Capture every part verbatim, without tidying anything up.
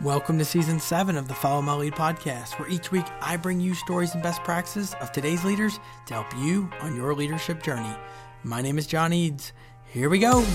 Welcome to Season seven of the Follow My Lead podcast, where each week I bring you stories and best practices of today's leaders to help you on your leadership journey. My name is John Eads. Here we go.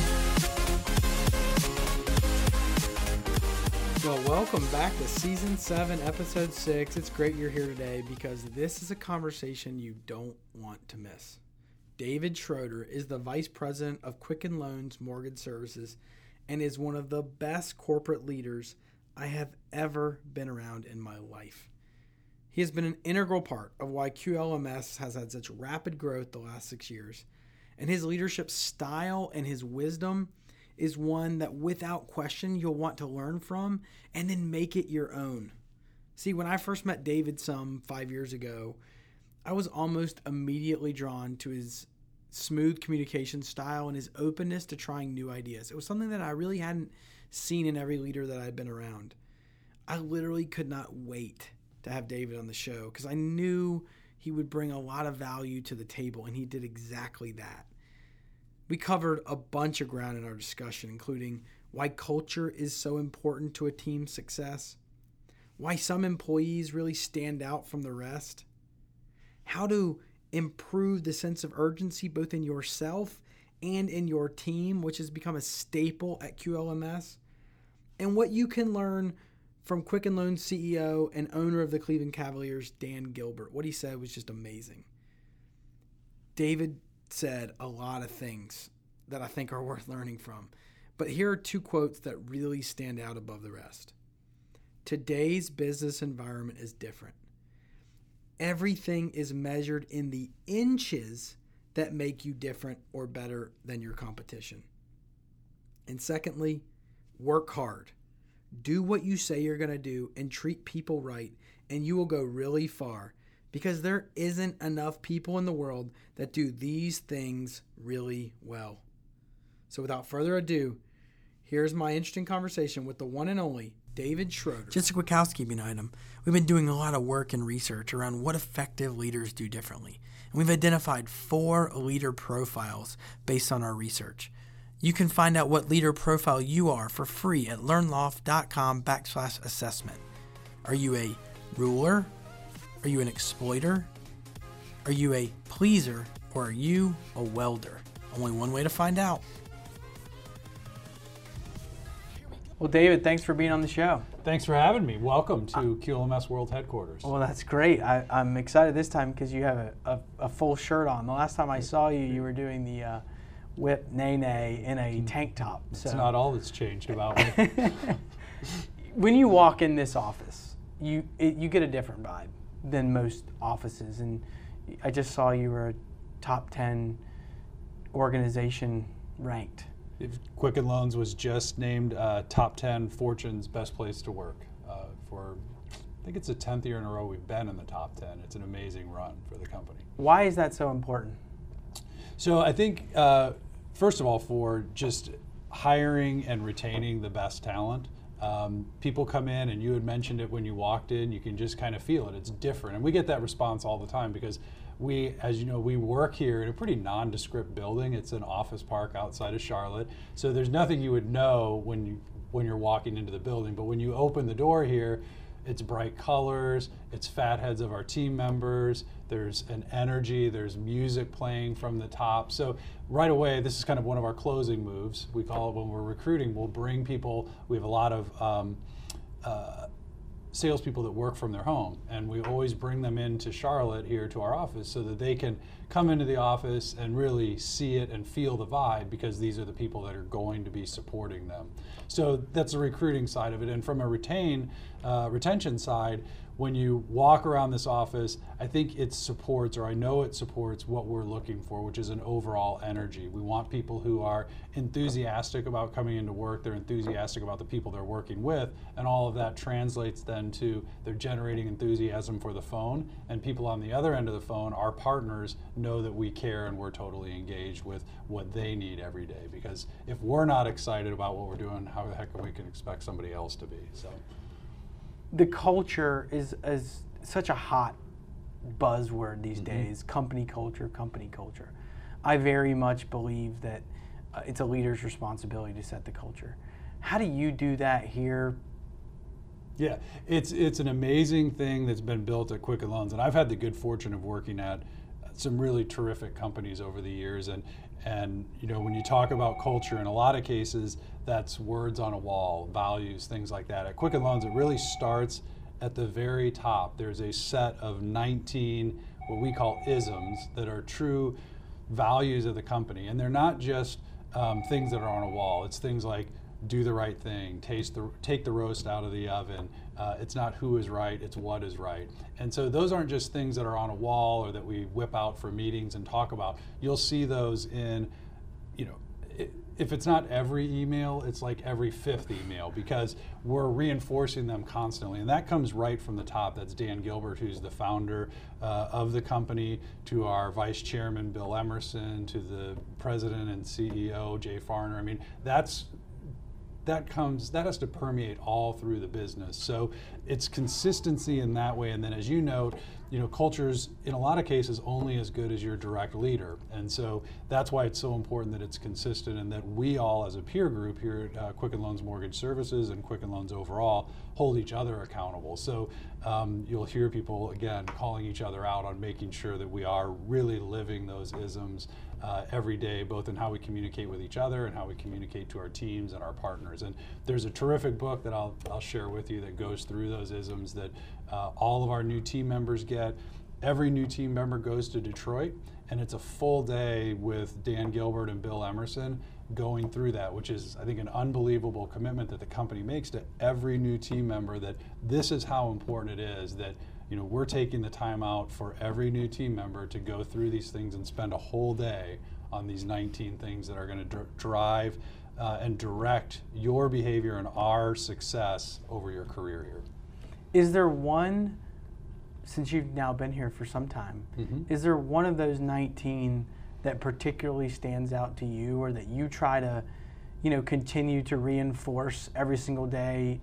Well, welcome back to Season seven, Episode six. It's great you're here today because this is a conversation you don't want to miss. David Schroeder is the Vice President of Quicken Loans Mortgage Services and is one of the best corporate leaders I have ever been around in my life. He has been an integral part of why Q L M S has had such rapid growth the last six years. And his leadership style and his wisdom is one that without question you'll want to learn from and then make it your own. See, when I first met David some five years ago, I was almost immediately drawn to his smooth communication style and his openness to trying new ideas. It was something that I really hadn't seen in every leader that I'd been around. I literally could not wait to have David on the show because I knew he would bring a lot of value to the table, and he did exactly that. We covered a bunch of ground in our discussion, including why culture is so important to a team's success, why some employees really stand out from the rest, how to improve the sense of urgency both in yourself and in your team, which has become a staple at Q L M S, and what you can learn from Quicken Loans C E O and owner of the Cleveland Cavaliers, Dan Gilbert. What he said was just amazing. David said a lot of things that I think are worth learning from, but here are two quotes that really stand out above the rest. Today's business environment is different. Everything is measured in the inches that make you different or better than your competition. And secondly, work hard. Do what you say you're going to do and treat people right, and you will go really far because there isn't enough people in the world that do these things really well. So without further ado, here's my interesting conversation with the one and only David Schroeder. Just a quick housekeeping item. We've been doing a lot of work and research around what effective leaders do differently. And we've identified four leader profiles based on our research. You can find out what leader profile you are for free at learnloft.com backslash assessment. Are you a ruler? Are you an exploiter? Are you a pleaser? Or are you a welder? Only one way to find out. Well, David, thanks for being on the show. Thanks for having me. Welcome to Q L M S World Headquarters. Well, that's great. I, I'm excited this time because you have a, a, a full shirt on. The last time I saw you, you were doing the uh, whip nay nay in a tank top. It's so. not all that's changed about me. When you walk in this office, you it, you get a different vibe than most offices. And I just saw you were a top ten organization ranked. If Quicken Loans was just named uh, top ten Fortune's best place to work uh, for, I think it's the tenth year in a row we've been in the top ten. It's an amazing run for the company. Why is that so important? So I think, uh, first of all, for just hiring and retaining the best talent. Um, people come in, and you had mentioned it when you walked in, you can just kind of feel it. It's different. And we get that response all the time because we, as you know, we work here in a pretty nondescript building. It's an office park outside of Charlotte. So there's nothing you would know when you when you're walking into the building. But when you open the door here, it's bright colors, it's fat heads of our team members, there's an energy, there's music playing from the top. So right away, this is kind of one of our closing moves. We call it when we're recruiting, we'll bring people, we have a lot of um, uh, salespeople that work from their home, and we always bring them into Charlotte here to our office so that they can come into the office and really see it and feel the vibe because these are the people that are going to be supporting them. So that's the recruiting side of it. And from a retain uh, retention side, when you walk around this office, I think it supports, or I know it supports what we're looking for, which is an overall energy. We want people who are enthusiastic about coming into work, they're enthusiastic about the people they're working with, and all of that translates then to they're generating enthusiasm for the phone, and people on the other end of the phone, our partners, know that we care and we're totally engaged with what they need every day. Because if we're not excited about what we're doing, how the heck we can expect somebody else to be? So. The culture is, is such a hot buzzword these Mm-hmm. days. Company culture, company culture. I very much believe that uh, it's a leader's responsibility to set the culture. How do you do that here Yeah, it's it's an amazing thing that's been built at Quicken Loans, and I've had the good fortune of working at some really terrific companies over the years. And and you know, when you talk about culture, in a lot of cases, that's words on a wall, values, things like that. At Quicken Loans, it really starts at the very top. There's a set of nineteen what we call isms that are true values of the company, and they're not just um, things that are on a wall. It's things like do the right thing, taste the, take the roast out of the oven. Uh, it's not who is right, it's what is right. And so those aren't just things that are on a wall or that we whip out for meetings and talk about. You'll see those in, you know, it, if it's not every email, it's like every fifth email, because we're reinforcing them constantly. And that comes right from the top. That's Dan Gilbert, who's the founder uh, of the company, to our vice chairman, Bill Emerson, to the president and C E O, Jay Farner. I mean, that's that comes, that has to permeate all through the business. So it's consistency in that way. And then, as you note, you know, culture's in a lot of cases only as good as your direct leader. And so that's why it's so important that it's consistent, and that we all as a peer group here at uh, Quicken Loans Mortgage Services and Quicken Loans overall hold each other accountable. So um, you'll hear people, again, calling each other out on making sure that we are really living those isms uh, every day, both in how we communicate with each other and how we communicate to our teams and our partners. And there's a terrific book that I'll, I'll share with you that goes through those isms that uh, all of our new team members get. Every new team member goes to Detroit, and it's a full day with Dan Gilbert and Bill Emerson going through that, which is, I think, an unbelievable commitment that the company makes to every new team member, that this is how important it is, that, you know, we're taking the time out for every new team member to go through these things and spend a whole day on these nineteen things that are going to dr- drive uh, and direct your behavior and our success over your career here. Is there one, since you've now been here for some time, mm-hmm. is there one of those nineteen that particularly stands out to you, or that you try to, you know, continue to reinforce every single day?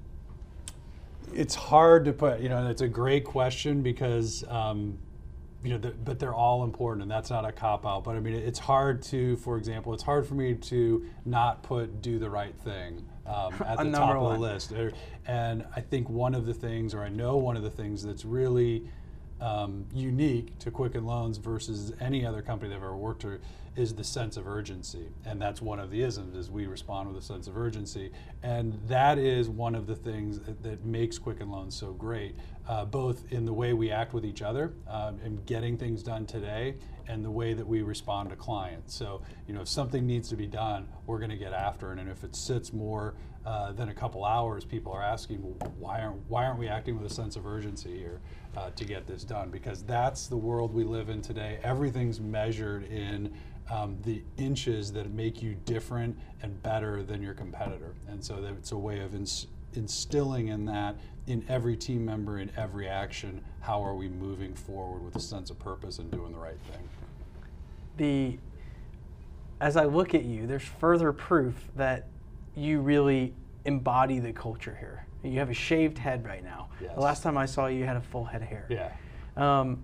It's hard to put, you know, it's a great question, because, um, you know, the, but they're all important, and that's not a cop-out. But I mean, it's hard to, for example, it's hard for me to not put do the right thing um, at the top of the list. And I think one of the things, or I know one of the things that's really Um, unique to Quicken Loans versus any other company that I've ever worked for, is the sense of urgency. And that's one of the isms, is we respond with a sense of urgency. And that is one of the things that, that makes Quicken Loans so great, uh, both in the way we act with each other um, and getting things done today, and the way that we respond to clients. So, you know, if something needs to be done, we're going to get after it. And if it sits more uh, than a couple hours, people are asking, well, why aren't why aren't we acting with a sense of urgency here uh, to get this done? Because that's the world we live in today. Everything's measured in um, the inches that make you different and better than your competitor. And so that it's a way of ins- instilling in that in every team member, in every action, how are we moving forward with a sense of purpose and doing the right thing. The, as I look at you, there's further proof that you really embody the culture here. You have a shaved head right now. Yes. The last time I saw you, you had a full head of hair. Yeah. Um,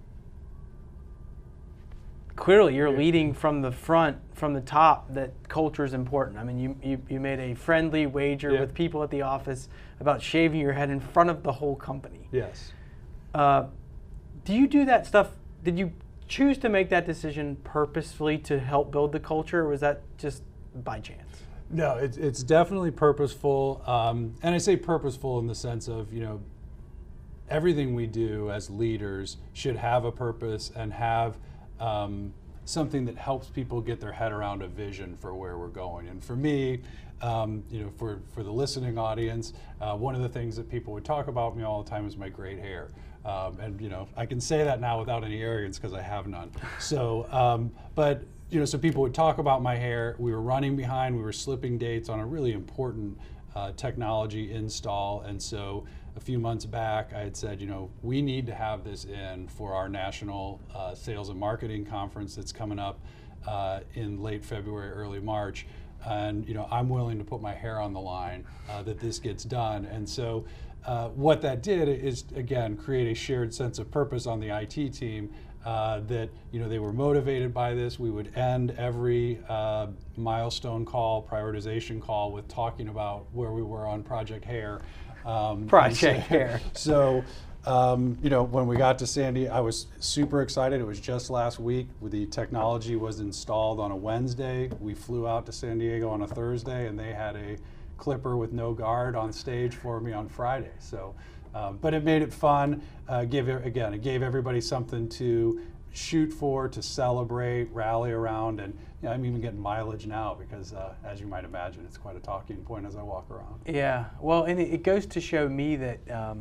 clearly, you're leading from the front, from the top, that culture is important. I mean, you, you, you made a friendly wager yeah. with people at the office about shaving your head in front of the whole company. Yes. Uh, do you do that stuff? Did you choose to make that decision purposefully to help build the culture, or was that just by chance? No, it's it's definitely purposeful, um, and I say purposeful in the sense of, you know, everything we do as leaders should have a purpose and have um, something that helps people get their head around a vision for where we're going. And for me, um, you know, for for the listening audience, uh, one of the things that people would talk about me all the time is my great hair. Um, and, you know, I can say that now without any arrogance because I have none. So, um, but, you know, so people would talk about my hair. We were running behind, we were slipping dates on a really important uh, technology install. And so a few months back, I had said, you know, we need to have this in for our national uh, sales and marketing conference that's coming up uh, in late February, early March. And, you know, I'm willing to put my hair on the line uh, that this gets done. And so uh, what that did is, again, create a shared sense of purpose on the I T team, uh, that, you know, they were motivated by this. We would end every uh, milestone call, prioritization call, with talking about where we were on Project Hair. Um, Project so, Hair. So, um, you know, when we got to San Diego, I was super excited. It was just last week. The technology was installed on a Wednesday. We flew out to San Diego on a Thursday, and they had a clipper with no guard on stage for me on Friday. So, um, but it made it fun. Uh, give it, again, it gave everybody something to shoot for, to celebrate, rally around, and you know, I'm even getting mileage now because, uh, as you might imagine, it's quite a talking point as I walk around. Yeah, well, and it, it goes to show me that um,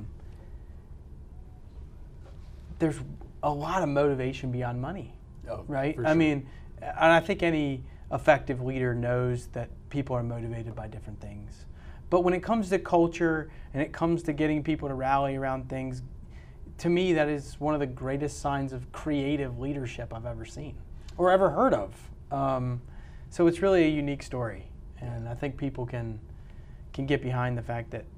there's a lot of motivation beyond money, Oh, right? for I sure. mean, and I think any effective leader knows that people are motivated by different things. But when it comes to culture and it comes to getting people to rally around things, to me, that is one of the greatest signs of creative leadership I've ever seen or ever heard of. Um, so it's really a unique story, and I think people can can get behind the fact that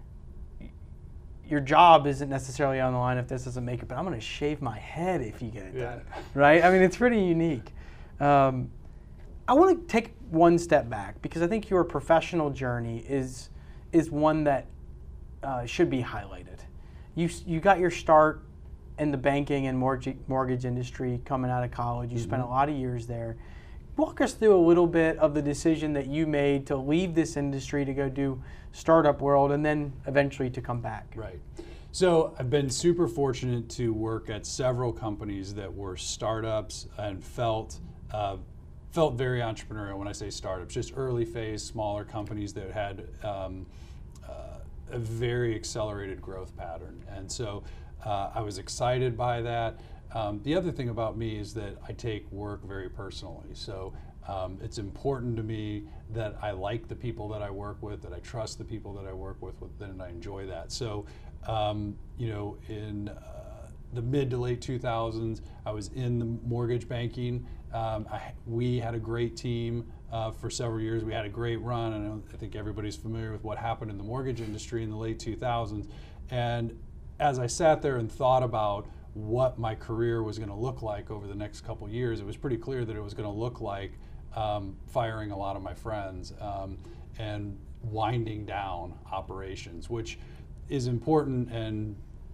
y- your job isn't necessarily on the line if this doesn't make it, but I'm going to shave my head if you get it Yeah. done, right? I mean, it's pretty unique. Um, I want to take one step back because I think your professional journey is is one that uh, should be highlighted. You you got your start in the banking and mortgage mortgage industry coming out of college. You mm-hmm. spent a lot of years there. Walk us through a little bit of the decision that you made to leave this industry to go do startup world and then eventually to come back. Right. So I've been super fortunate to work at several companies that were startups and felt uh, felt very entrepreneurial. When I say startups, just early phase, smaller companies that had um, uh, a very accelerated growth pattern. And so uh, I was excited by that. Um, the other thing about me is that I take work very personally. So um, it's important to me that I like the people that I work with, that I trust the people that I work with, and I enjoy that. So, um, you know, in uh, the mid to late two thousands, I was in the mortgage banking. Um, I, we had a great team uh, for several years. We had a great run, and I think everybody's familiar with what happened in the mortgage industry in the late two thousands. And as I sat there and thought about what my career was going to look like over the next couple years, it was pretty clear that it was going to look like um, firing a lot of my friends um, and winding down operations, which is important and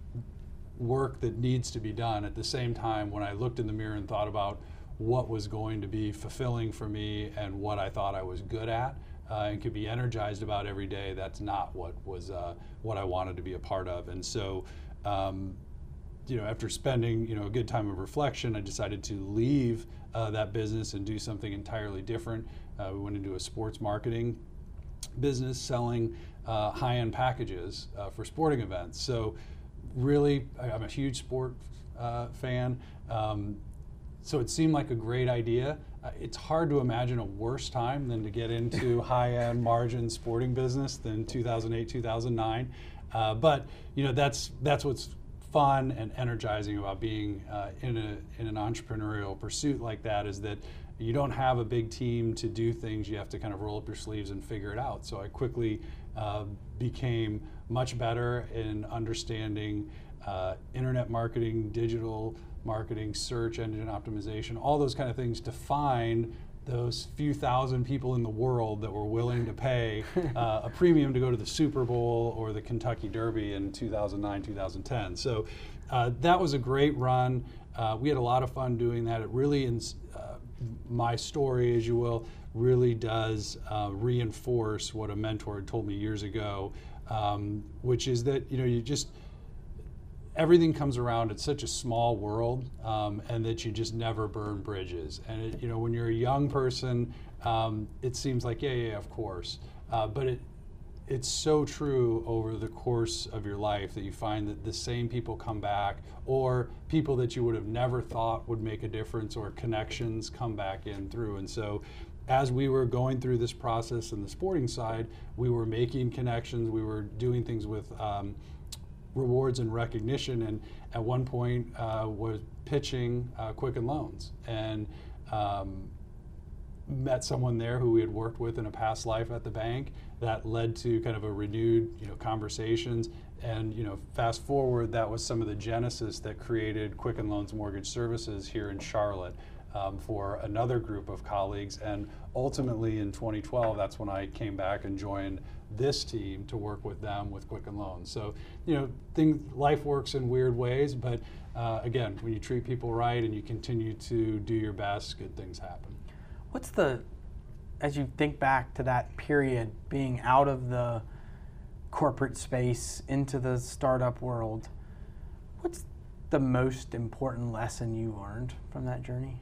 work that needs to be done. At the same time, when I looked in the mirror and thought about what was going to be fulfilling for me and what I thought I was good at uh, and could be energized about every day, that's not what was uh, what I wanted to be a part of. And so, um, you know, after spending, you know, a good time of reflection, I decided to leave uh, that business and do something entirely different. Uh, we went into a sports marketing business selling uh, high-end packages uh, for sporting events. So really, I- I'm a huge sport uh, fan. Um, so it seemed like a great idea. Uh, it's hard to imagine a worse time than to get into high-end margin sporting business than two thousand eight, two thousand nine. Uh, but, you know, that's that's what's fun and energizing about being uh, in a in an entrepreneurial pursuit like that, is that you don't have a big team to do things. You have to kind of roll up your sleeves and figure it out. So I quickly uh, became much better in understanding uh, internet marketing, digital marketing, search engine optimization, all those kind of things to find those few thousand people in the world that were willing to pay uh, a premium to go to the Super Bowl or the Kentucky Derby in two thousand nine, two thousand ten. So uh, that was a great run. Uh, we had a lot of fun doing that. It really, ins- uh, my story, as you will, really does uh, reinforce what a mentor had told me years ago, um, which is that, you know, you just, everything comes around. It's such a small world, um, and that you just never burn bridges. And it, you know, when you're a young person, um, it seems like yeah, yeah, of course. Uh, but it, it's so true over the course of your life that you find that the same people come back, or people that you would have never thought would make a difference, or connections come back in through. And so, as we were going through this process in the sporting side, we were making connections. We were doing things with Um, rewards and recognition, and at one point uh, was pitching uh, Quicken Loans, and um, met someone there who we had worked with in a past life at the bank. That led to kind of a renewed, you know, conversations. And you know, fast forward, that was some of the genesis that created Quicken Loans Mortgage Services here in Charlotte um, for another group of colleagues. And ultimately, in twenty twelve, that's when I came back and joined this team to work with them with Quicken Loans. So, you know, things, life works in weird ways, but uh, again, when you treat people right and you continue to do your best, good things happen. What's the, as you think back to that period, being out of the corporate space into the startup world, what's the most important lesson you learned from that journey?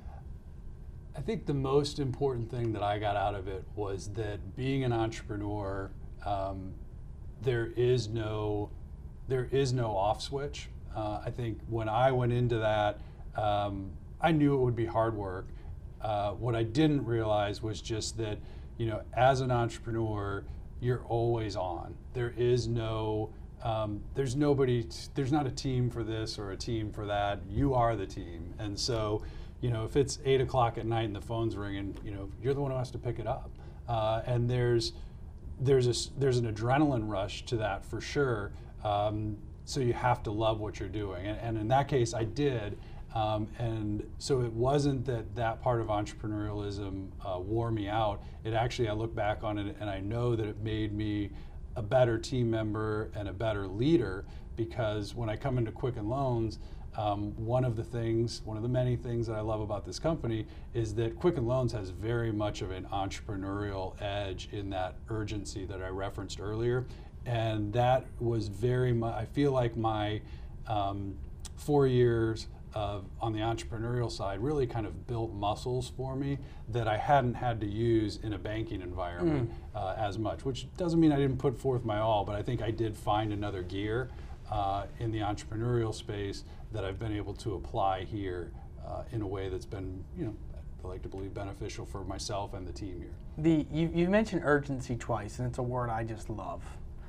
I think the most important thing that I got out of it was that being an entrepreneur, um, there is no, there is no off switch. Uh, I think when I went into that, um, I knew it would be hard work. Uh, what I didn't realize was just that, you know, as an entrepreneur, you're always on. There is no, um, there's nobody, t- there's not a team for this or a team for that. You are the team. And so, you know, if it's eight o'clock at night and the phone's ringing, you know, you're the one who has to pick it up. Uh, and there's, there's a, there's an adrenaline rush to that for sure. Um, so you have to love what you're doing. And, and in that case, I did. Um, and so it wasn't that that part of entrepreneurialism uh, wore me out. It actually, I look back on it and I know that it made me a better team member and a better leader, because when I come into Quicken Loans, um, one of the things, one of the many things that I love about this company is that Quicken Loans has very much of an entrepreneurial edge in that urgency that I referenced earlier. And that was very much, I feel like my um, four years Uh, on the entrepreneurial side really kind of built muscles for me that I hadn't had to use in a banking environment mm. uh, as much, which doesn't mean I didn't put forth my all, but I think I did find another gear uh, in the entrepreneurial space that I've been able to apply here uh, in a way that's been, you know, I like to believe beneficial for myself and the team here. The you, you mentioned urgency twice, and it's a word I just love.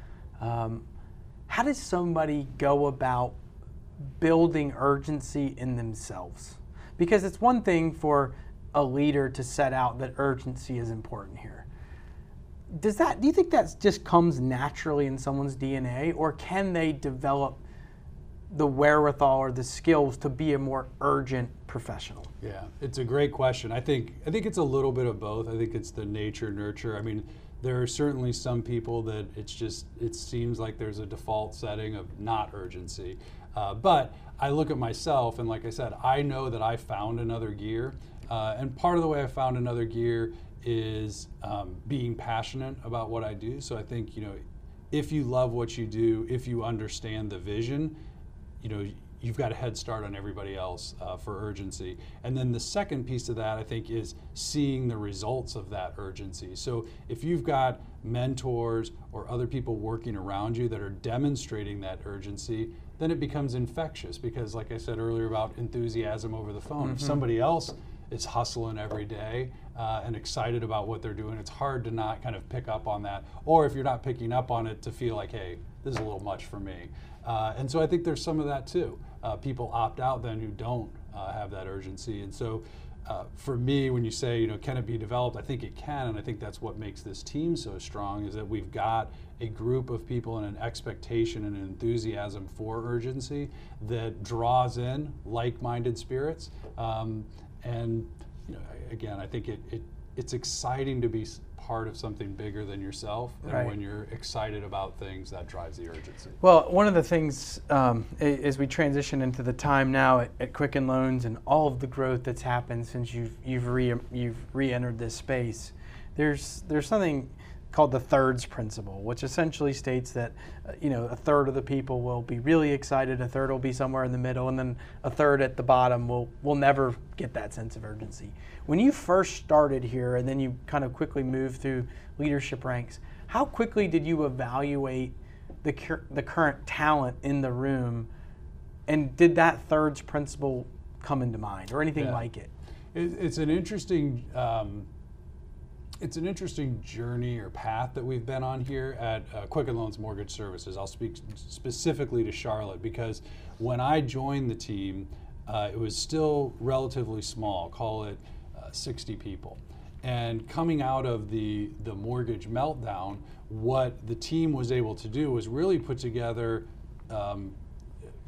Um, how does somebody go about building urgency in themselves? Because it's one thing for a leader to set out that urgency is important here. Does that, do you think that just comes naturally in someone's D N A, or can they develop the wherewithal or the skills to be a more urgent professional? Yeah, it's a great question. I think I think it's a little bit of both. I think it's the nature nurture. I mean, there are certainly some people that it's just, it seems like there's a default setting of not urgency. Uh, but I look at myself, and like I said, I know that I found another gear. Uh, and part of the way I found another gear is um, being passionate about what I do. So I think, you know, if you love what you do, if you understand the vision, you know, you've got a head start on everybody else uh, for urgency. And then the second piece of that, I think, is seeing the results of that urgency. So if you've got mentors or other people working around you that are demonstrating that urgency, then it becomes infectious, because like I said earlier about enthusiasm over the phone, mm-hmm. if somebody else is hustling every day uh, and excited about what they're doing, it's hard to not kind of pick up on that. Or if you're not picking up on it, to feel like, hey, this is a little much for me. Uh, and so I think there's some of that too. Uh, people opt out then who don't uh, have that urgency. And so uh, for me, when you say, you know, can it be developed? I think it can, and I think that's what makes this team so strong, is that we've got a group of people and an expectation and an enthusiasm for urgency that draws in like-minded spirits. Um, and you know, again, I think it, it it's exciting to be part of something bigger than yourself, and right. when you're excited about things, that drives the urgency. Well, one of the things um, as we transition into the time now at, at Quicken Loans and all of the growth that's happened since you've you've re you've re-entered this space, there's there's something called the thirds principle, which essentially states that uh, you know, a third of the people will be really excited, a third will be somewhere in the middle, and then a third at the bottom will will never get that sense of urgency. When you first started here, and then you kind of quickly moved through leadership ranks, how quickly did you evaluate the cur- the current talent in the room, and did that thirds principle come into mind, or anything yeah. like it? it? It's an interesting. Um, It's an interesting journey or path that we've been on here at uh, Quicken Loans Mortgage Services. I'll speak specifically to Charlotte, because when I joined the team, uh, it was still relatively small, call it uh, sixty people. And coming out of the, the mortgage meltdown, what the team was able to do was really put together um,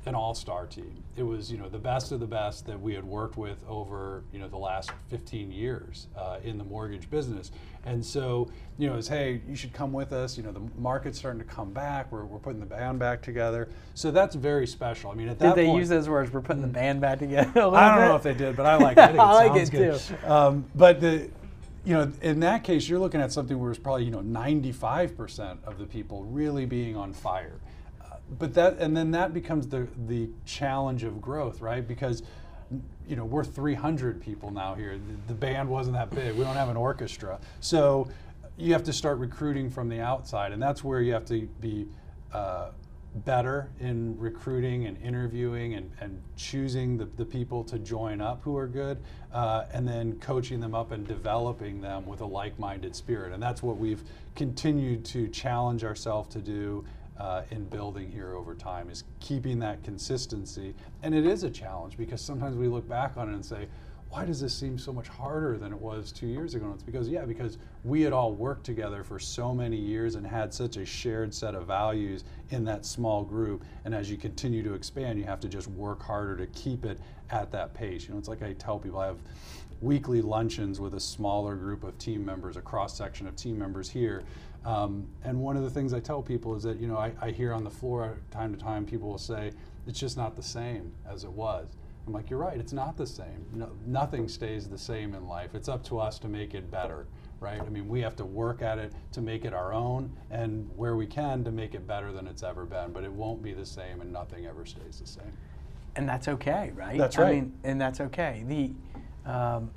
an all-star team. It was, you know, the best of the best that we had worked with over, you know, the last fifteen years uh, in the mortgage business. And so, you know, it's, hey, you should come with us. You know, the market's starting to come back. We're, we're putting the band back together. So that's very special. I mean, at that Did they point, use those words? We're putting the band back together. A I don't bit? know if they did, but I like it. I, think it I like sounds it good. too. Um, but the, you know, in that case, you're looking at something where it's probably, you know, ninety-five percent of the people really being on fire. But that, and then that becomes the the challenge of growth, right? Because, you know, we're three hundred people now here. The, the band wasn't that big. We don't have an orchestra. So you have to start recruiting from the outside, and that's where you have to be uh, better in recruiting and interviewing and, and choosing the, the people to join up who are good, uh, and then coaching them up and developing them with a like-minded spirit. And that's what we've continued to challenge ourselves to do Uh, in building here over time, is keeping that consistency. And it is a challenge because sometimes we look back on it and say, why does this seem so much harder than it was two years ago? And it's because, yeah, because we had all worked together for so many years and had such a shared set of values in that small group. And as you continue to expand, you have to just work harder to keep it at that pace. You know, it's like I tell people, I have weekly luncheons with a smaller group of team members, a cross section of team members here. Um, and one of the things I tell people is that, you know, I, I hear on the floor time to time, people will say, it's just not the same as it was. I'm like, you're right, it's not the same. No, nothing stays the same in life. It's up to us to make it better, right? I mean, we have to work at it to make it our own, and where we can to make it better than it's ever been, but it won't be the same, and nothing ever stays the same. And that's okay, right? That's right. I mean, and that's okay. The, um,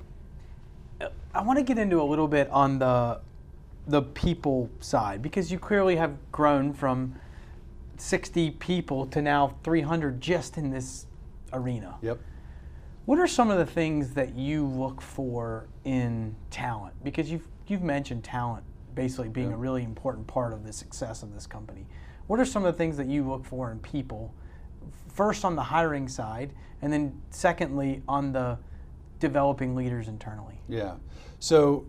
I want to get into a little bit on the the people side, because you clearly have grown from sixty people to now three hundred just in this arena. Yep. What are some of the things that you look for in talent? Because you've you've mentioned talent basically being Yeah. a really important part of the success of this company. What are some of the things that you look for in people? First on the hiring side, and then secondly on the developing leaders internally. Yeah. So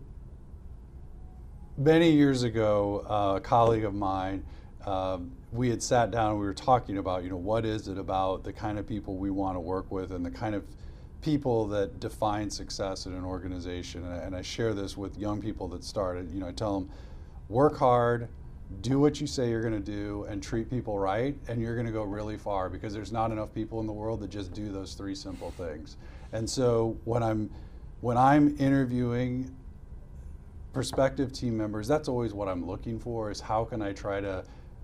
many years ago, uh, a colleague of mine, um, we had sat down and we were talking about, you know, what is it about the kind of people we want to work with and the kind of people that define success in an organization. And I, and I share this with young people that started. You know, I tell them, work hard, do what you say you're going to do, and treat people right, and you're going to go really far, because there's not enough people in the world that just do those three simple things. And so when I'm when I'm interviewing prospective team members, that's always what I'm looking for, is how can I try to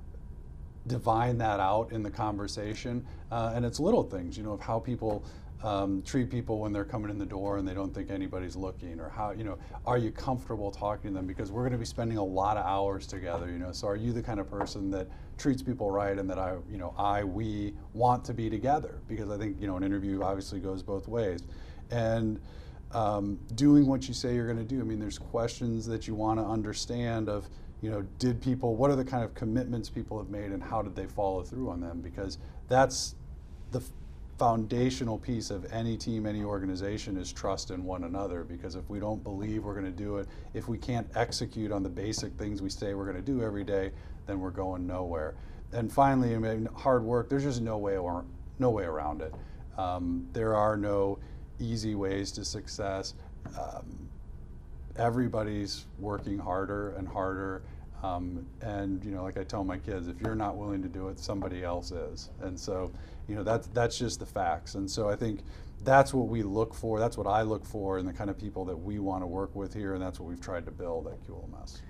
divine that out in the conversation. Uh, and it's little things, you know, of how people um, treat people when they're coming in the door and they don't think anybody's looking, or how, you know, are you comfortable talking to them, because we're going to be spending a lot of hours together, you know, so are you the kind of person that treats people right and that I, you know, I, we want to be together, because I think, you know, an interview obviously goes both ways. And Um, doing what you say you're going to do. I mean, there's questions that you want to understand of, you know, did people, what are the kind of commitments people have made and how did they follow through on them? Because that's the f- foundational piece of any team, any organization, is trust in one another. Because if we don't believe we're going to do it, if we can't execute on the basic things we say we're going to do every day, then we're going nowhere. And finally, I mean, hard work, there's just no way, or, no way around it. Um, there are no easy ways to success. Um, everybody's working harder and harder, um, and you know, like I tell my kids, if you're not willing to do it, somebody else is. And so, you know, that's that's just the facts. And so I think that's what we look for. That's what I look for in the kind of people that we want to work with here, and that's what we've tried to build at Q L M S.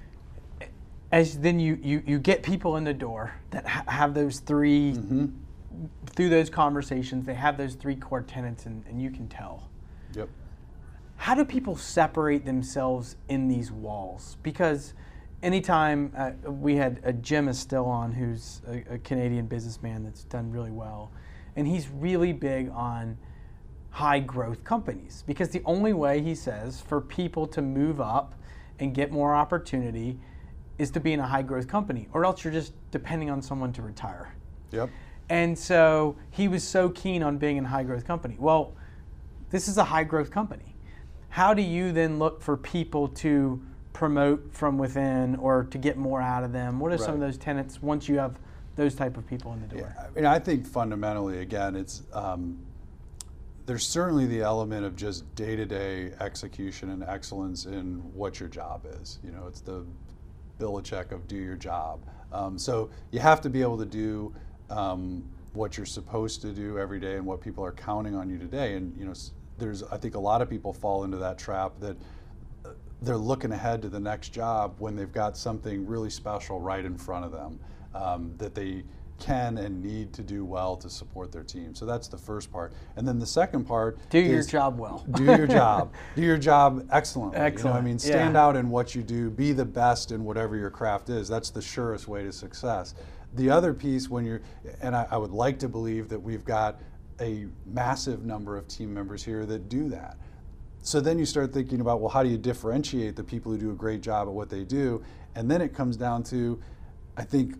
As then you you, you get people in the door that ha- have those three. Mm-hmm. Through those conversations, they have those three core tenets, and, and you can tell. Yep. How do people separate themselves in these walls? Because anytime uh, we had a Jim Estelle on, who's a, a Canadian businessman that's done really well, and he's really big on high growth companies, because the only way, he says, for people to move up and get more opportunity is to be in a high growth company, or else you're just depending on someone to retire. Yep. And so he was so keen on being in a high growth company. Well, this is a high growth company. How do you then look for people to promote from within or to get more out of them? What are some of Right. those tenets once you have those type of people in the door? Yeah, I mean, I think fundamentally, again, it's um, there's certainly the element of just day-to-day execution and excellence in what your job is. You know, it's the Belichick of do your job. Um, so you have to be able to do um, what you're supposed to do every day and what people are counting on you today. And you know, there's I think a lot of people fall into that trap that they're looking ahead to the next job when they've got something really special right in front of them um, that they can and need to do well to support their team. So that's the first part. And then the second part do is your job well. do your job. Do your job excellently. Excellent. You know, I mean, stand yeah. out in what you do. Be the best in whatever your craft is. That's the surest way to success. The other piece, when you're, and I, I would like to believe that we've got a massive number of team members here that do that. So then you start thinking about, well, how do you differentiate the people who do a great job at what they do? And then it comes down to, I think,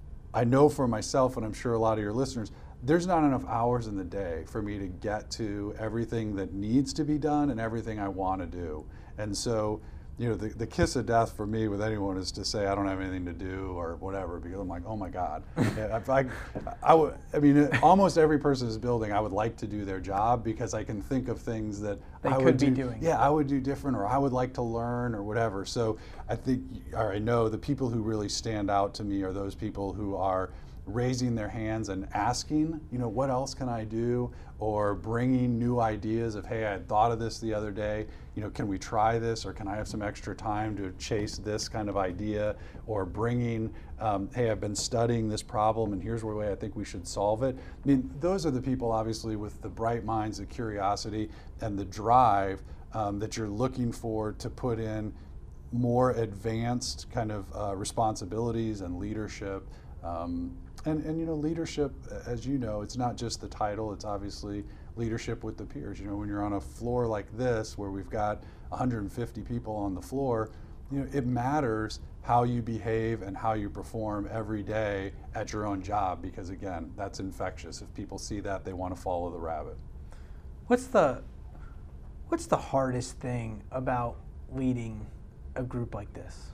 I know for myself, and I'm sure a lot of your listeners, there's not enough hours in the day for me to get to everything that needs to be done and everything I want to do. And so, you know, the, the kiss of death for me with anyone is to say I don't have anything to do or whatever, because I'm like, oh my God. if I, I, would, I mean, almost every person in this building, I would like to do their job because I can think of things that they I could would be do, doing. Yeah, I would do different, or I would like to learn, or whatever. So I think, or I know the people who really stand out to me are those people who are raising their hands and asking, you know, what else can I do? Or bringing new ideas of, hey, I had thought of this the other day, you know, can we try this? Or can I have some extra time to chase this kind of idea? Or bringing, um, hey, I've been studying this problem and here's the way I think we should solve it. I mean, those are the people, obviously, with the bright minds, the curiosity, and the drive um, that you're looking for to put in more advanced kind of uh, responsibilities and leadership. Um, And, and you know, leadership, as you know, it's not just the title, it's obviously leadership with the peers. You know, when you're on a floor like this, where we've got one hundred fifty people on the floor, you know, it matters how you behave and how you perform every day at your own job, because again, that's infectious. If people see that, they want to follow the rabbit. What's the, what's the hardest thing about leading a group like this?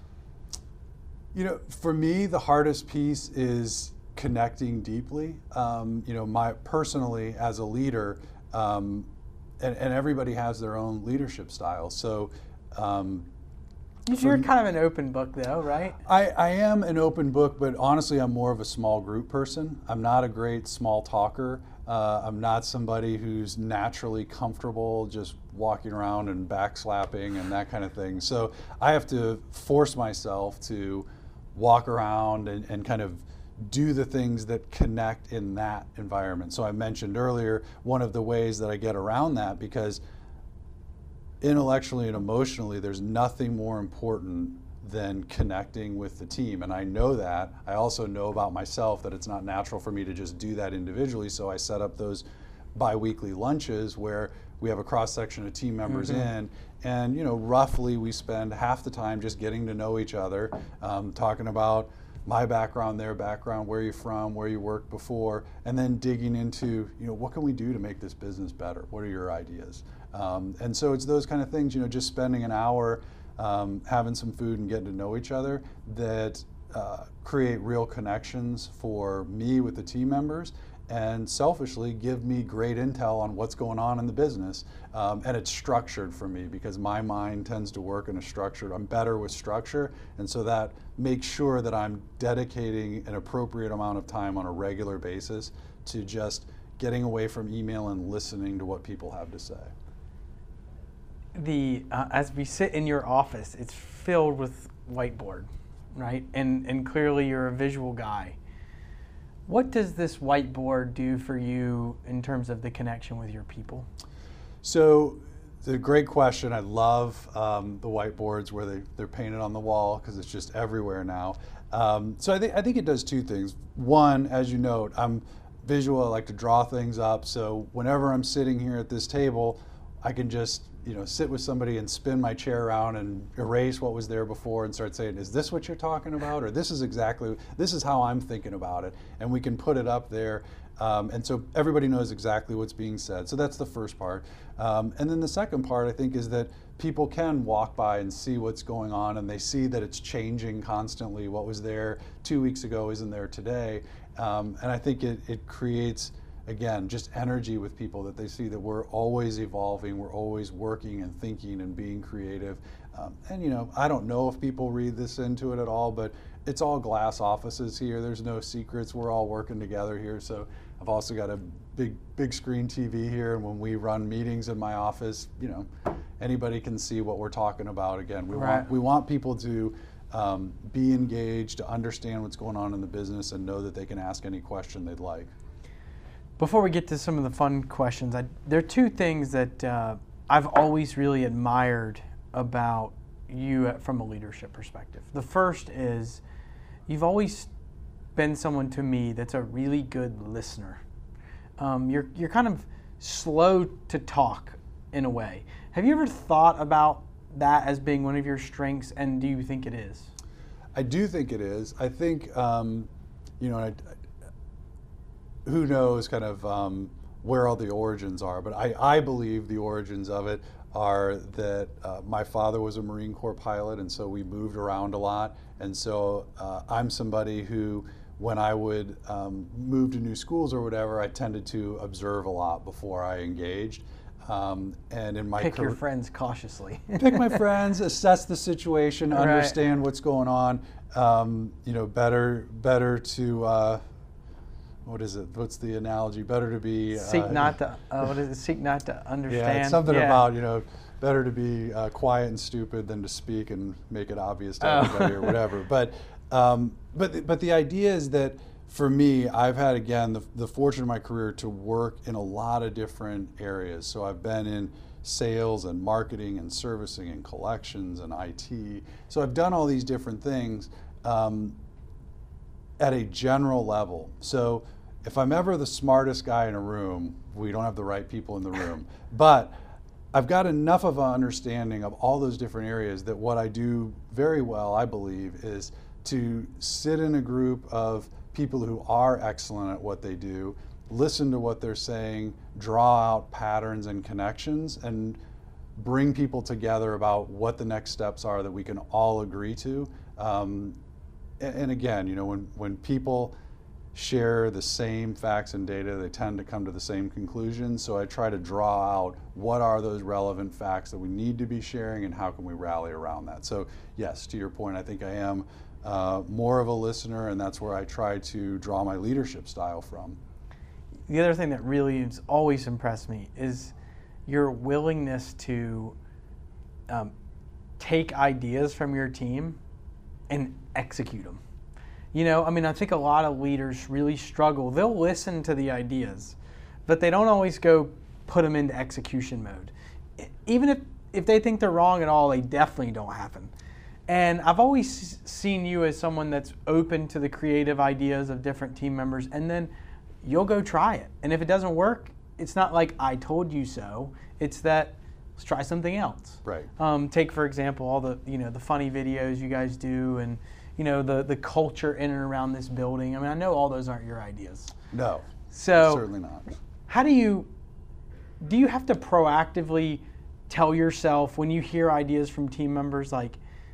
You know, for me, the hardest piece is connecting deeply. Um, you know, my personally as a leader, um, and, and everybody has their own leadership style. So um, you're kind of an open book, though, right? I, I am an open book, but honestly, I'm more of a small group person. I'm not a great small talker. Uh, I'm not somebody who's naturally comfortable just walking around and backslapping and that kind of thing. So I have to force myself to walk around and, and kind of do the things that connect in that environment. So I mentioned earlier, one of the ways that I get around that, because intellectually and emotionally, there's nothing more important than connecting with the team. And I know that. I also know about myself that it's not natural for me to just do that individually. So I set up those bi-weekly lunches where we have a cross-section of team members mm-hmm. in, and you know, roughly we spend half the time just getting to know each other, um, talking about my background, their background, where you're from, where you worked before, and then digging into, you know, what can we do to make this business better? What are your ideas? Um, and so it's those kind of things, you know, just spending an hour um, having some food and getting to know each other that uh, create real connections for me with the team members, and selfishly give me great intel on what's going on in the business. Um, and it's structured for me because my mind tends to work in a structured, I'm better with structure, and so that makes sure that I'm dedicating an appropriate amount of time on a regular basis to just getting away from email and listening to what people have to say. The uh, as we sit in your office, it's filled with whiteboard, right? And and clearly you're a visual guy. What does this whiteboard do for you in terms of the connection with your people? So, it's a great question. I love um, the whiteboards where they, they're painted on the wall because it's just everywhere now. Um, so I think I think it does two things. One, as you note, I'm visual. I like to draw things up. So whenever I'm sitting here at this table, I can just you know sit with somebody and spin my chair around and erase what was there before and start saying, is this what you're talking about? Or this is exactly, this is how I'm thinking about it. And we can put it up there. Um, and so everybody knows exactly what's being said. So that's the first part. Um, and then the second part, I think, is that people can walk by and see what's going on, and they see that it's changing constantly. What was there two weeks ago isn't there today. Um, and I think it, it creates, again, just energy with people, that they see that we're always evolving, we're always working and thinking and being creative. Um, and you know, I don't know if people read this into it at all, but it's all glass offices here. There's no secrets. We're all working together here. So I've also got a big, big screen T V here, and when we run meetings in my office, you know, anybody can see what we're talking about. Again, we Right. want we want people to um, be engaged, to understand what's going on in the business, and know that they can ask any question they'd like. Before we get to some of the fun questions, I, there are two things that uh, I've always really admired about you from a leadership perspective. The first is you've always been someone to me that's a really good listener. Um, you're you're kind of slow to talk in a way. Have you ever thought about that as being one of your strengths, and do you think it is? I do think it is. I think, um, you know, I, who knows kind of um, where all the origins are, but I, I believe the origins of it are that uh, my father was a Marine Corps pilot, and so we moved around a lot. And so uh, I'm somebody who, when I would um, move to new schools or whatever, I tended to observe a lot before I engaged. Um, and in my Pick career, your friends cautiously. pick my friends, assess the situation, Right. understand what's going on. Um, you know, better better to uh, what is it? What's the analogy? Better to be Seek uh, not to uh, what is it? Seek not to understand. Yeah, it's something Yeah. about, you know, better to be uh, quiet and stupid than to speak and make it obvious to Oh. everybody or whatever. But um, but but the idea is that for me, I've had, again, the, the fortune of my career to work in a lot of different areas. So I've been in sales and marketing and servicing and collections and I T. So I've done all these different things um, at a general level. So if I'm ever the smartest guy in a room, we don't have the right people in the room. But I've got enough of an understanding of all those different areas that what I do very well, I believe, is to sit in a group of people who are excellent at what they do, listen to what they're saying, draw out patterns and connections, and bring people together about what the next steps are that we can all agree to. Um, and, and again, you know, when, when people share the same facts and data, they tend to come to the same conclusions. So I try to draw out what are those relevant facts that we need to be sharing, and how can we rally around that. So yes, to your point, I think I am uh, more of a listener, and that's where I try to draw my leadership style from. The other thing that really has always impressed me is your willingness to um, take ideas from your team and execute them. You know, I mean, I think a lot of leaders really struggle. They'll listen to the ideas, but they don't always go put them into execution mode. Even if, if they think they're wrong at all, they definitely don't happen. And I've always seen you as someone that's open to the creative ideas of different team members, and then you'll go try it. And if it doesn't work, it's not like I told you so. It's that let's try something else. Right. Um, take, for example, all the, you know, the funny videos you guys do, and you know, the, the culture in and around this building. I mean, I know all those aren't your ideas. No, So certainly not. how do you, do you have to proactively tell yourself when you hear ideas from team members, like,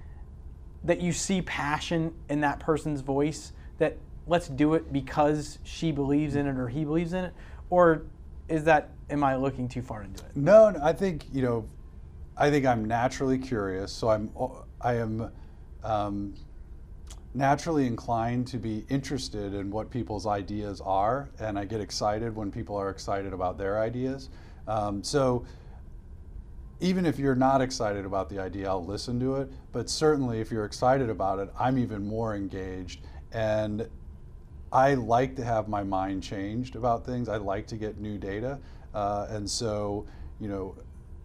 that you see passion in that person's voice, that let's do it because she believes in it or he believes in it? Or is that, am I looking too far into it? No, no, I think, you know, I think I'm naturally curious, so I'm, I am um, naturally inclined to be interested in what people's ideas are, and I get excited when people are excited about their ideas. Um, so even if you're not excited about the idea, I'll listen to it, but certainly if you're excited about it, I'm even more engaged. And I like to have my mind changed about things. I like to get new data. Uh, and so, you know,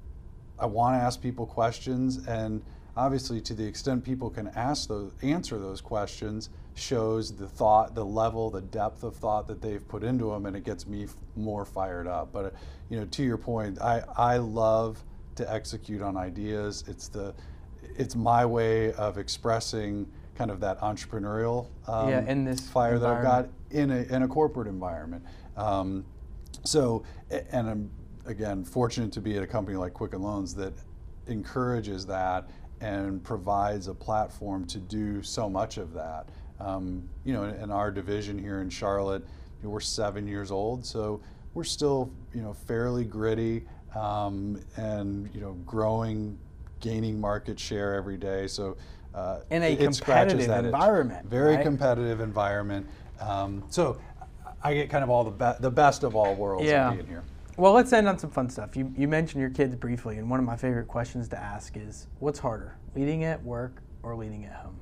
I want to ask people questions, and obviously to the extent people can ask those, answer those questions, shows the thought, the level, the depth of thought that they've put into them, and it gets me f- more fired up. But, you know, to your point, I, I love to execute on ideas. It's the, it's my way of expressing kind of that entrepreneurial um, Yeah, in this fire that I've got environment. in a in a corporate environment. Um, so, a- and I'm again fortunate to be at a company like Quicken Loans that encourages that and provides a platform to do so much of that. Um, you know, in, in our division here in Charlotte, you know, we're seven years old, so we're still, you know, fairly gritty um, and, you know, growing, gaining market share every day. So uh, in a it, it competitive that environment, itch. Very right? competitive environment. Um, so I get kind of all the be- the best of all worlds yeah. of being here. Well, let's end on some fun stuff. You, you mentioned your kids briefly, and one of my favorite questions to ask is, what's harder, leading at work or leading at home?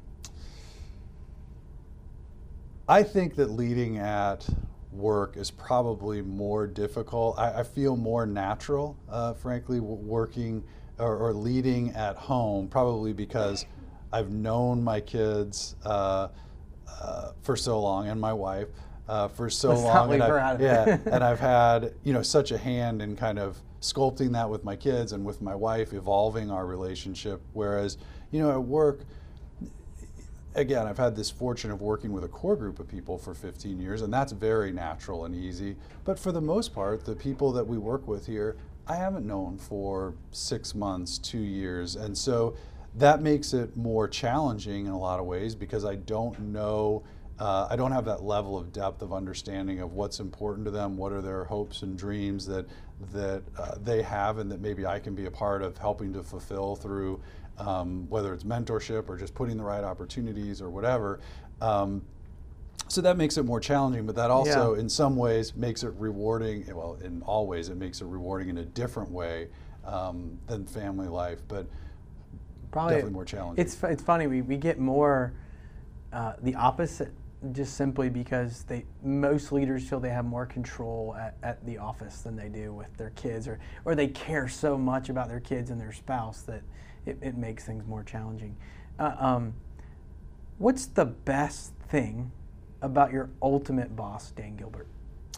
I think that leading at work is probably more difficult. I, I feel more natural, uh, frankly, w- working or, or leading at home, probably because I've known my kids uh, uh, for so long, and my wife. Uh, for so Let's long, not leave and her I've, out of yeah, it. and I've had you know such a hand in kind of sculpting that with my kids and with my wife, evolving our relationship. Whereas you know at work, again, I've had this fortune of working with a core group of people for fifteen years, and that's very natural and easy. But for the most part, the people that we work with here, I haven't known for six months, two years, and so that makes it more challenging in a lot of ways because I don't know. Uh, I don't have that level of depth of understanding of what's important to them, what are their hopes and dreams that that uh, they have, and that maybe I can be a part of helping to fulfill through um, whether it's mentorship or just putting the right opportunities or whatever. Um, so that makes it more challenging, but that also Yeah. in some ways makes it rewarding. Well, in all ways it makes it rewarding in a different way um, than family life, but Probably definitely more challenging. It's it's funny, we, we get more uh, the opposite, just simply because they most leaders feel they have more control at, at the office than they do with their kids, or, or they care so much about their kids and their spouse that it, it makes things more challenging. Uh, um, what's the best thing about your ultimate boss, Dan Gilbert?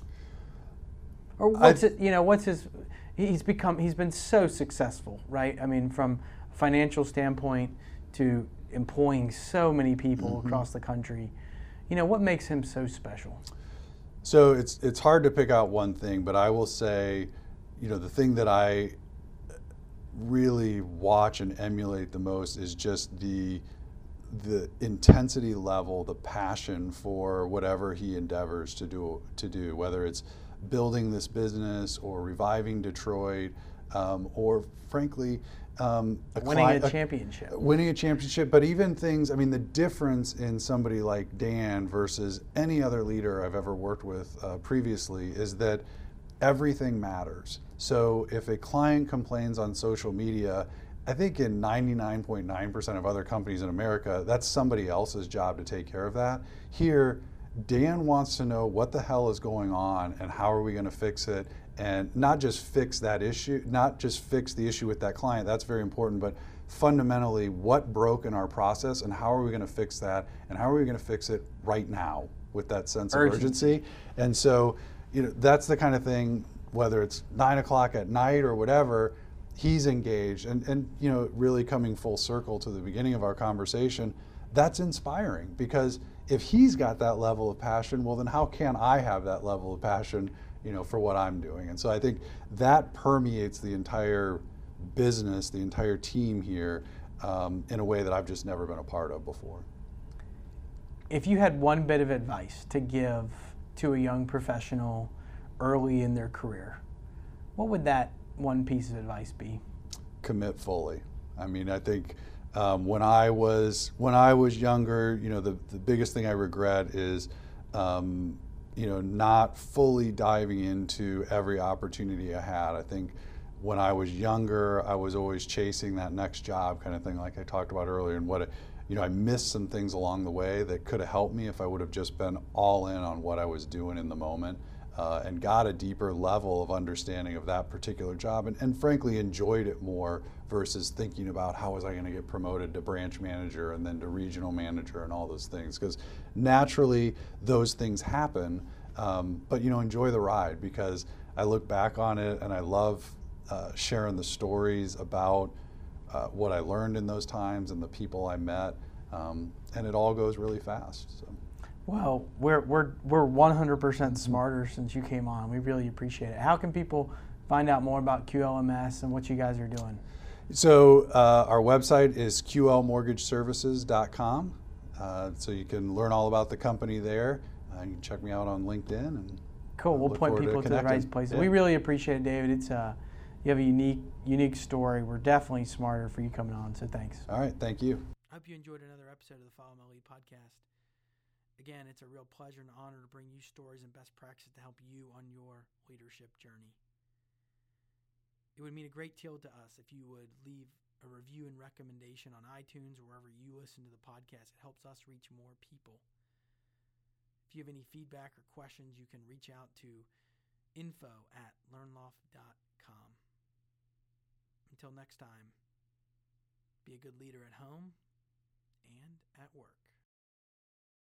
Or what's I've, it, you know, what's his, he's become, he's been so successful, right? I mean, from a financial standpoint to employing so many people mm-hmm. across the country. You know, what makes him so special? So it's it's hard to pick out one thing, but I will say, you know, the thing that I really watch and emulate the most is just the the intensity level, the passion for whatever he endeavors to do to do, whether it's building this business or reviving Detroit, um, or frankly, Um, a winning cli- a championship. A, winning a championship, but even things, I mean, the difference in somebody like Dan versus any other leader I've ever worked with uh, previously is that everything matters. So if a client complains on social media, I think in ninety-nine point nine percent of other companies in America, that's somebody else's job to take care of that. Here, Dan wants to know what the hell is going on and how are we going to fix it, and not just fix that issue, not just fix the issue with that client, that's very important, but fundamentally what broke in our process and how are we going to fix that, and how are we going to fix it right now with that sense of Urgency. urgency. And so, you know, that's the kind of thing, whether it's nine o'clock at night or whatever, he's engaged. And, and you know, really coming full circle to the beginning of our conversation, that's inspiring, because if he's got that level of passion, well then how can I have that level of passion, you know, for what I'm doing? And so I think that permeates the entire business, the entire team here, um, in a way that I've just never been a part of before. If you had one bit of advice to give to a young professional early in their career, what would that one piece of advice be? Commit fully. I mean, I think um, when I was when I was younger, you know, the, the biggest thing I regret is, um, you know, not fully diving into every opportunity I had. I think when I was younger, I was always chasing that next job kind of thing, like I talked about earlier, and what, it, you know, I missed some things along the way that could have helped me if I would have just been all in on what I was doing in the moment, uh, and got a deeper level of understanding of that particular job, and, and frankly enjoyed it more versus thinking about how was I going to get promoted to branch manager and then to regional manager and all those things, because naturally those things happen, um, but you know, enjoy the ride, because I look back on it and I love uh, sharing the stories about uh, what I learned in those times and the people I met, um, and it all goes really fast. So. Well, we're we're we're one hundred percent smarter since you came on. We really appreciate it. How can people find out more about Q L M S and what you guys are doing? So uh, our website is Q L mortgage services dot com. Uh, so you can learn all about the company there. Uh, you can check me out on LinkedIn. And cool. We'll look point forward to people to, the connecting. right places. Yeah. We really appreciate it, David. It's uh, you have a unique, unique story. We're definitely smarter for you coming on. So thanks. All right. Thank you. I hope you enjoyed another episode of the Follow My Lead podcast. Again, it's a real pleasure and honor to bring you stories and best practices to help you on your leadership journey. It would mean a great deal to us if you would leave a review and recommendation on iTunes or wherever you listen to the podcast. It helps us reach more people. If you have any feedback or questions, you can reach out to info at learnloft dot com. Until next time, be a good leader at home and at work.